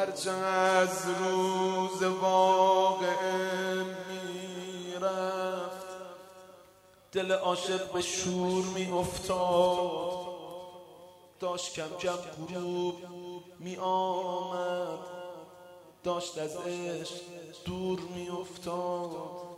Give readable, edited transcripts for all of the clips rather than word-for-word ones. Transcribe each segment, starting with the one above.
هرچه از روز واقعه میرفت دل عاشق به شور می افتاد، داشت کم کم غروب می آمد، داشت از عشق دور می افتاد.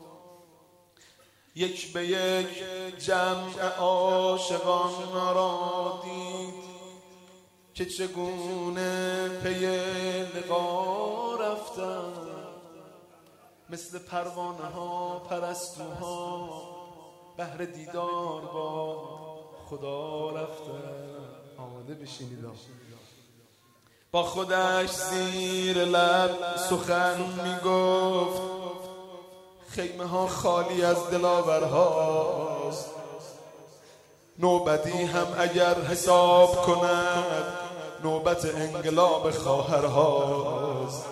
یک به یک جمع عاشقان را دید که چگونه پی لقا رفتن، مثل پروانه ها پرستوها بهر دیدار با خدا رفتن. آماده بشینید. با خودش زیر لب سخن میگفت، خیمه ها خالی از دلاورهاست، نوبتی هم اگر حساب کند نوبت انقلاب خواهرهاست.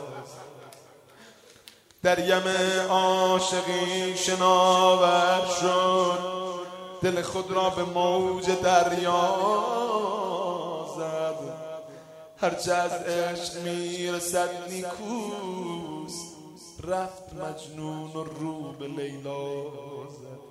در یم عاشقی شناور شد، دل خود را به موج دریا زد، هرچه از عشق میرسد نیکوست، رفت مجنون و رو به لیلا زد.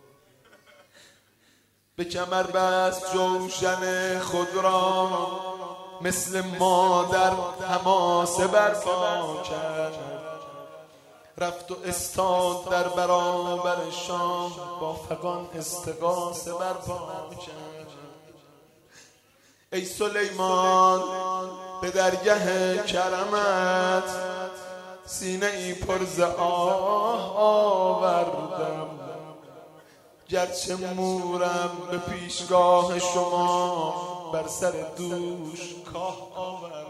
به کمر بست جوشن خود را، مثل مادر حماسه برپا کرد، رفت و استاد در برابر شام، با فغان استغاثه برپا کرد. ای سلیمان به درگه کرمت، سینه ای پر ز آه آوردم، گرچه مورم به پیشگاه شما، بر سر دوش کاه آوردم.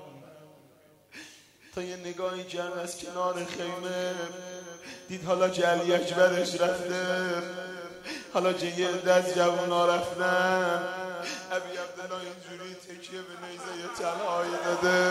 تا یه نگاهی کرد از کنار خیمه، دید حالا جلی اکبرش رفته، حالا یه عده از جوونا رفتن. ابی عبدالله اینجوری تکیه به نیزه تنهایی داده،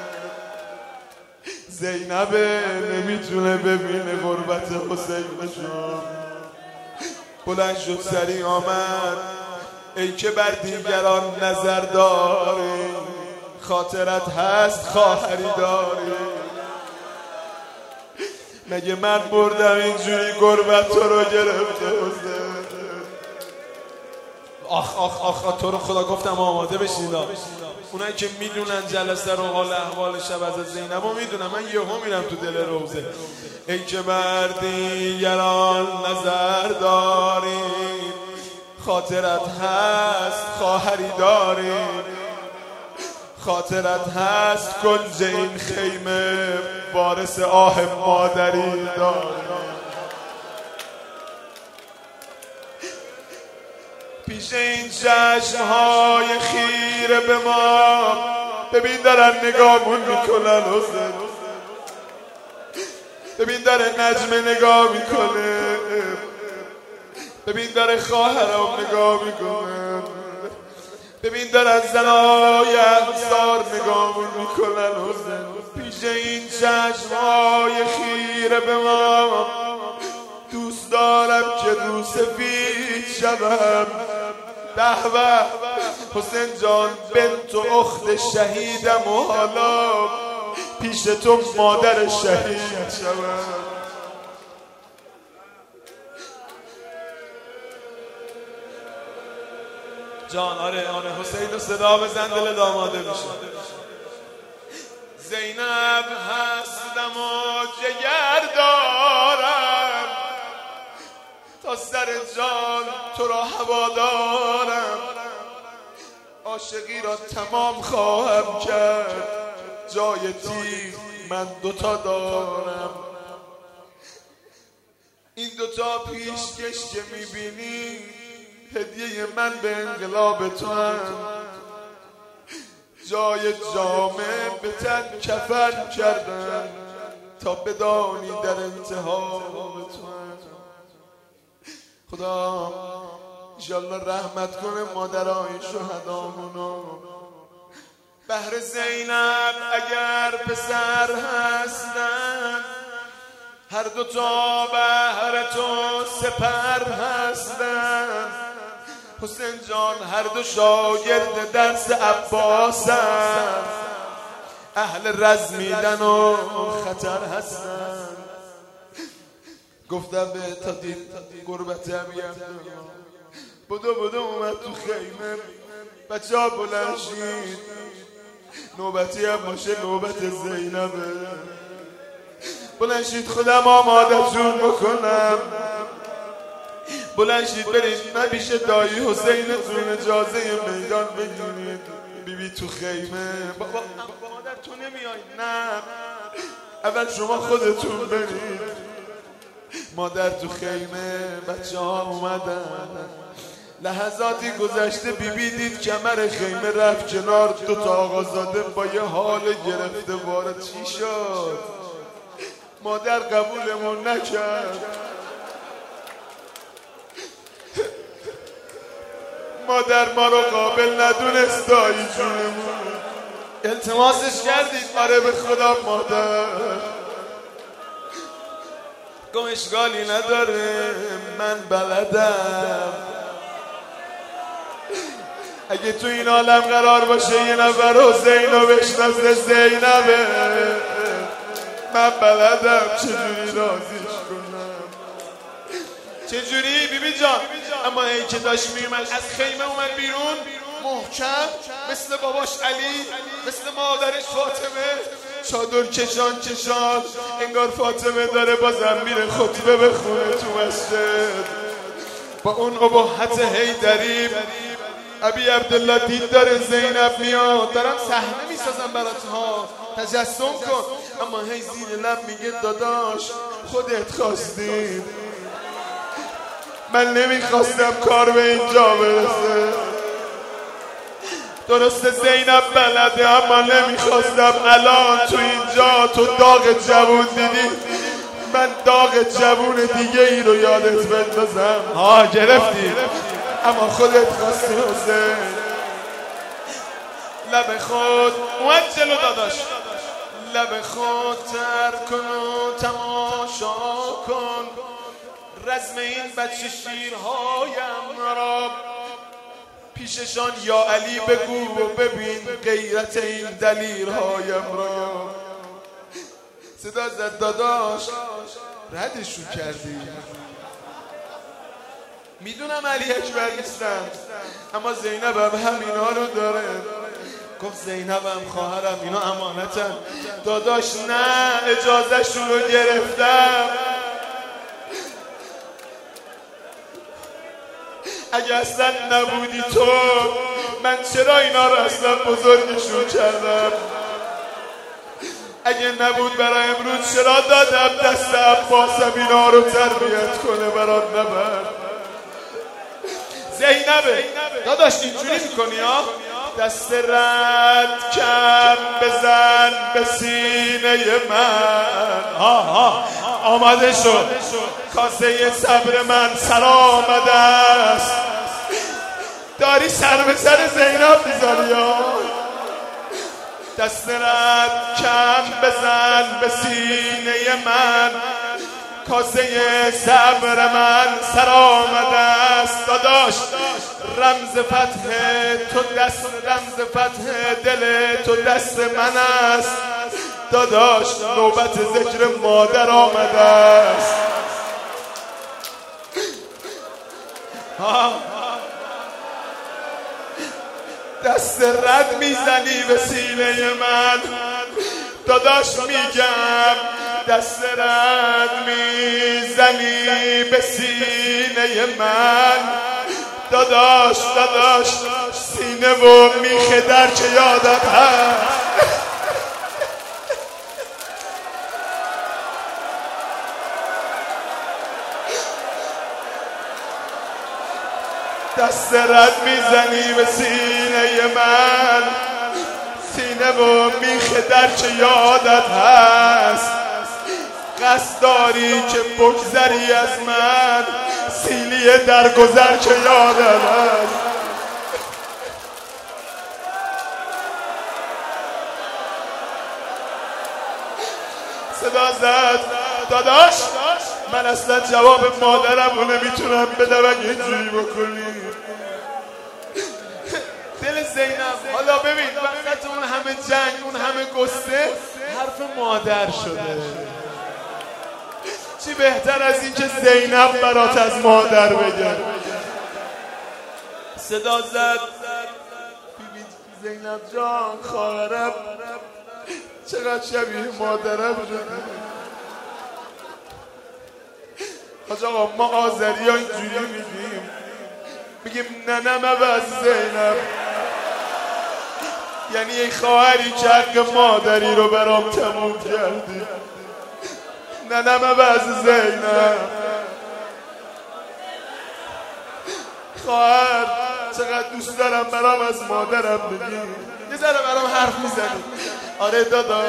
زینبه نمیتونه ببینه غربت حسینشون. بلند شد سری آمد، ای که بر دیگران نظر داری، خاطرت هست خواهری داری. مگه من بردم اینجوری غربت تو رو گرفته حسین؟ آخ آخ آخ تو رو خدا گفتم آماده بشین. اونایی که میدونن جلسه رو حال احوال شب از زینب رو میدونن، من یهو میرم تو دل روزه. ای که بر دیگران نظر داری، خاطرت هست خواهری داری، خاطرت هست کنج این خیمه، وارث آه مادری داری. پیش این چشمهای خیره به ما، ببین دارن نگاهمون میکنن حسین، ببین داره نجمه نگاه میکنه، ببین داره خواهرام نگاه میکنن، ببین دارن زنای انصار نگاهمون میکنن حسین. پیش این چشمهای خیره به ما، دوست دارم که رو سفید شدم. به به حسین جان بنت و اخت شهیدم، و حالا پیش تو مادر شهید شدم. جان آره حسین رو صدا بزن دل داماده میشه. زینب هستم و جگر دارم، تا سر جان تو را هوا دارم، عاشقی را تمام خواهم کرد، جای تیر من دوتا دارم. این دوتا پیشکش که میبینی هدیه من به انقلاب تو هم، جای جامه به تن کفن کردم، تا بدانی در انتها به تو هم. خدا انشالله رحمت کنه مادرای شهدامونو. بهر زینب اگر پسر هستن، هر دوتا بهر تو سپر هستن. حسین جان هر دو شاگرد درس عباسن، اهل رزمیدن و خطر هستن. گفتم به تا دید قربت عبیم بدو اومد تو خیمه. بچه ها بلند شید، نوبتی هم باشه نوبت زینبه. بلند شید خودم آمادتون بکنم. بلند شید برید نبیش دایی حسینتون اجازه میدان بگیرید. بیبی تو خیمه. بابا مادر تو نمیای؟ نه اول شما خودتون برید. مادر تو خیمه، بچه ها اومدن. لحظاتی گذشته بیبی دید کمر خیمه رفت کنار. دو تا آقازاده با یه حال گرفته وارد. چی شد؟ مادر قبولمون نکرد. مادر ما رو قابل ندونست دایی جونمون. التماسش کردید؟ آره به خدا مادر. گم اشکالی نداره من بلدم. اگه تو این عالم قرار باشه یه نفر حسین رو بشناسه زینبه. من بلدم چجوری راضیش کنم. چجوری بیبی جان؟ اما ای که داشت میومد از خیمه اومد بیرون محکم مثل باباش علی، مثل مادرش فاطمه، چادر کشان انگار فاطمه داره بازم میره خطبه بخونه تو مسجد با اون ابهت حیدری. ابی عبدالله دید داره زینب میاد، دارم صحنه میسازم برات ها، تجسم کن. اما هی زیر لب میگه داداش خودت خواستی، من نمیخواستم کار به اینجا برسه. درسته زینب بلده اما نمیخواستم الان تو اینجا تو داغ جوون دیدی، من داغ جوون دیگه ای رو یادت بندازم. گرفتی اما خودت خواستی حسین. لب خود اومد جلو داداش، لب خود تر کن و تماشا کن رزم این بچه شیرهایم را. پیششان یا علی بگو و ببین غیرت این دلیرهایم را. صدا زد داداش ردشون کردی. میدونم علی اکبر نیستم اما زینبم همینا رو داره. گفت زینبم خواهرم اینا امانتن. داداش نه اجازه شون رو گرفتم. اگه اصلا نبودی تو من چرا اینا رو اصلا بزرگشون کردم؟ اگه نبود برای امروز چرا دادم دست عباسم اینا رو تربیت کنه برات نبرد؟ زینبه داداش اینجوری میکنی ها؟ دست رد کم بزن به سینه من. آماده شد کاسه صبر من سر آمده است. داری سر به سر زینب میذاری ها. دست رد کم بزن به سینه من، کاسه صبر من سر آمده است. داداش رمز فتح تو دست، رمز فتح دل تو دست من است. داداش نوبت ذکر مادر آمده است. دست رد میزنی به سینه من. داداش میگم دست رد میزنی به سینه من. داداش سینه و میخه در که یادت هست. دست رد میزنی به سینه من، سینه و میخه در که یادت هست. قصد داری که بگذری از من، سیلی در گذر که یادت هست. صدا زد داداش من اصلا جواب مادرم رو نمیتونم بدم اگه اینجوری بکنی. دل زینب حالا ببین وقت اون همه جنگ، اون همه قصه، حرف مادر شده. چی بهتر از این که زینب برات از مادر بگه. صدا زد بیبی زینب جان خواهرم چقدر شبیه مادرم شده. حاج آقا ما آذری ها اینجوری میگیم ننم از زینب، یعنی ای خواهری که حق مادری رو برام تموم کردی. ننم از زینب خواهر چقدر دوست دارم برام از مادرم بگی، یه ذره برام حرف میزنی. آره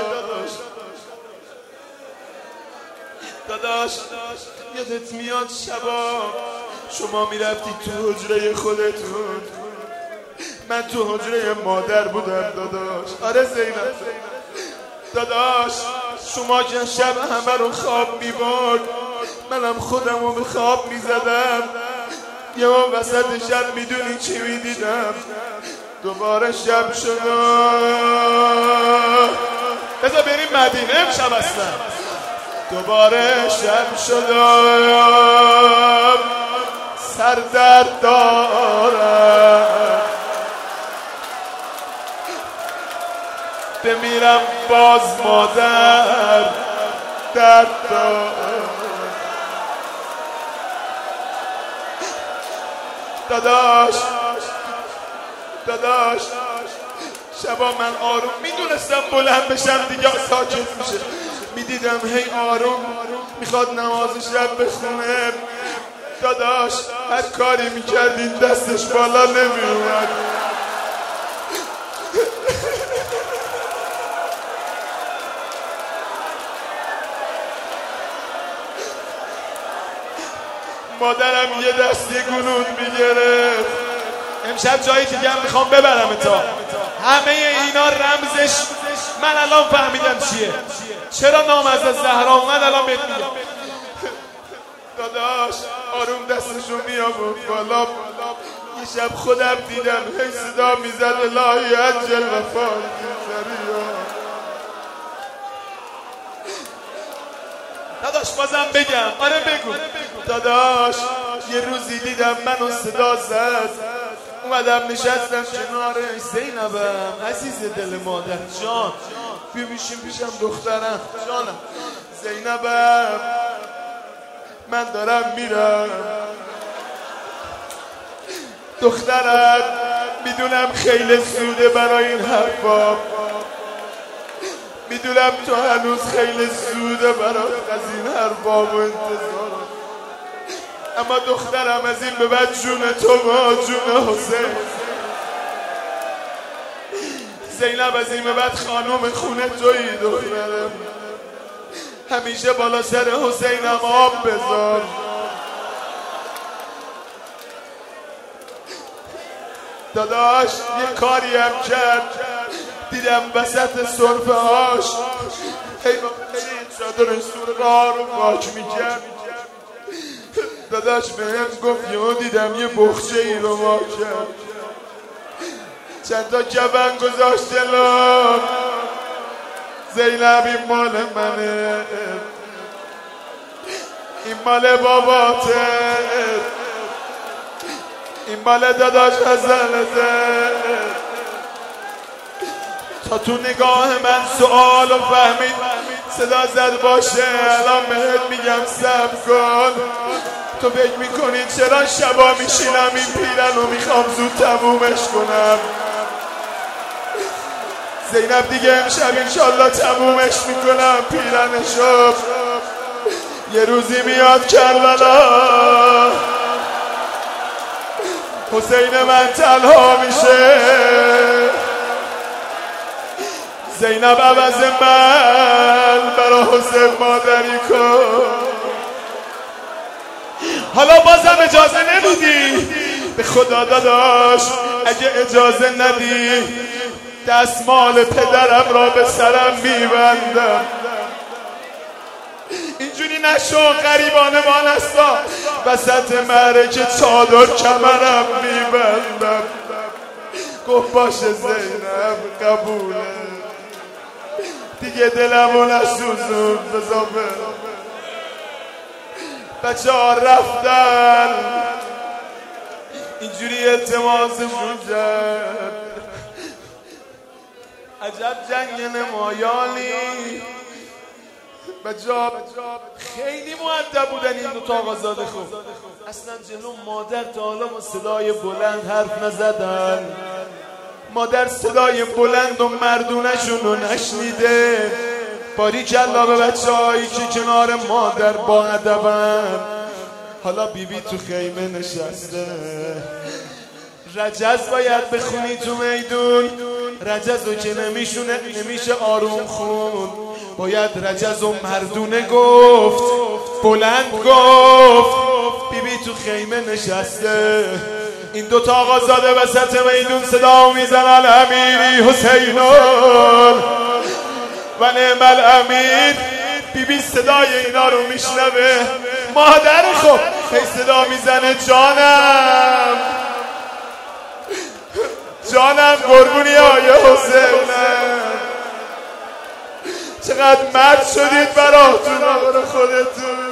داداش یادت میاد شبا شما میرفتی تو حجره خودتون، من تو حجره مادر بودم داداش. آره زینب داداش شما که شب همه رو خواب میبرد، منم خودم رو به خواب میزدم. یه ما وسط شب میدونی چی میدیدم؟ دوباره شب شد، بذار بریم مدینه امشب اصلا. دوباره شب شدم سر درد دارم، بمیرم باز مادر درد دارم. داداش شبا من آروم میدونستم بلند بشم دیگه ساکت میشه، میدیدم هی آروم میخواد نماز شب بخونه. داداش هر کاری میکردین دستش بالا نمیومد. مادرم یه دستی گلود میگرفت. امشب جایی دیگه هم میخوام ببرم تا همه اینا رمزش من الان فهمیدم چیه، چرا نام از زهرا اومد الان بهت میگم. داداش آروم دستشو میآورد بالا. یه شب خودم دیدم هی صدا میزد الهی عجل وفات زریا. داداش بازم بگم؟ آره بگو. داداش یه روزی دیدم منو صدا زد، اومدم نشستم کنار زینبم عزیز دل مادر جان، بیا میشیم پیشم دخترم جانم. زینبم من دارم میرم، دخترم میدونم خیلی زوده برای این حرفا، میدونم تو هنوز خیلی زوده برای از این حرفا و انتظار، اما دخترم از این به بعد جون تو و جون حسین. زینب از این به بعد خانم خونه تویی دخترم، همیشه بالا سر حسینم آب بذار. داداش یه کاری هم کرد، دیدم وسط صرفه هاش هی چادر سورقا رو پاک میکرد. داداش بهم گفت یهو دیدم یه بخچه ای رو ما کرد، چند تا جبن گذاشت جلوم. زینب این مال منه، این مال باباته، این مال داداش حسنته. تا تو نگاه من سوال و فهمید صدا زد باشه الان بهت میگم صبر کن. تو فکر میکنی چرا شبا میشینم این پیرن رو میخوام زود تمومش کنم؟ زینب دیگه امشب انشالله تمومش میکنم پیرنشو. یه روزی میاد کربلا، حسین من تنها میشه. زینب عوض من برا حسین مادری کن. حالا بازم اجازه نمیدی؟ به خدا داداش اگه اجازه ندی دستمال پدرم را به سرم میبندم. اینجوری نشو غریبانه مانستا، وسط معرکه چادر کمرم میبندم. گفت باشه زینب قبوله دیگه دلمو نسوزون بذار بچه ها رفتن اینجوری التماسشون کرد عجب جنگ نمایانی بچه ها خیلی مؤدب بودن این دوتا آقازاده خوب اصلا جلو مادر تا حالا با صدای بلند حرف نزدن مادر صدای بلند و مردونشون رو نشنیده باریکلا به بچه هایی که کنار مادر با ادبن حالا بیبی تو خیمه نشسته رجز باید بخونی تو میدون رجز رو که نمیشه آروم خون باید رجز و مردونه گفت بلند گفت بیبی تو خیمه نشسته این دوتا آقازاده وسط میدون صدا میزنن امیری حسینون و نعم الامیر بیبی صدای اینا رو میشنوه مادر خب هی صدا میزنه جانم قربونی آیه حسینم چقدر مرد شدید براتون آقا خودتون